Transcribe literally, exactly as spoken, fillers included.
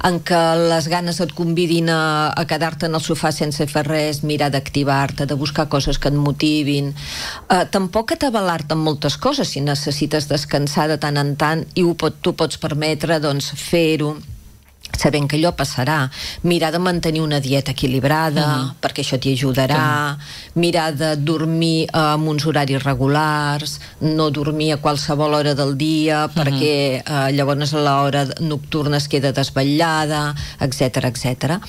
en què les ganes et convidin a, a quedar-te en el sofà sense fer res, mirar d'activar-te, de buscar coses que et motivin. Uh, tampoc atabalar-te amb moltes coses, si necessites descansar de tant en tant i ho pot, tu pots permetre, doncs fer-ho, sabent que allò passarà. Mirar de mantenir una dieta equilibrada, uh-huh. perquè això t'hi ajudarà. Uh-huh. Mirar de dormir eh, amb uns horaris regulars, no dormir a qualsevol hora del dia, uh-huh. perquè eh, llavors a l'hora nocturna es queda desvetllada, etcètera, etcètera.